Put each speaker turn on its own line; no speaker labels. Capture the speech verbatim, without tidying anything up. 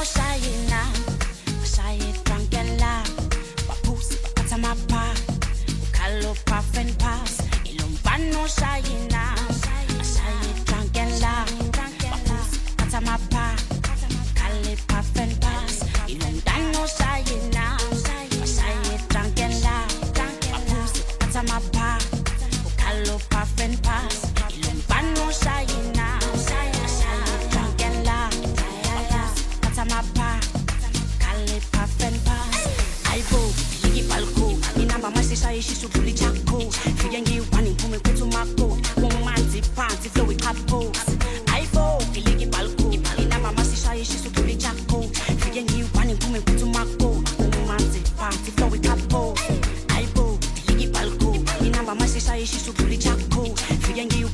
shayina, shaye drunk and laugh. Papusi pakata mapa, ukalo puff and pass. Ilumbano shayina, shaye drunk and laugh. Papusi pakata mapa, ukalo puff and pass. Ilumbano shayina, shaye drunk and laugh. Papusi pakata mapa, ukalo puff and pass. Ilumbano shayina, shaye drunk and laugh. Mapa, kale puff and pass. I go, ligi balko. Inamba masisha ishi subuli chako. Fiyangi wani pume kwetu mako. Womanti panti flow with hot pose. I go, ligi balko. Inamba masisha ishi subuli chako. Fiyangi wani pume kwetu mako. Womanti panti flow with hot pose. I go, ligi balko. Inamba masisha ishi subuli chako. Fiyangi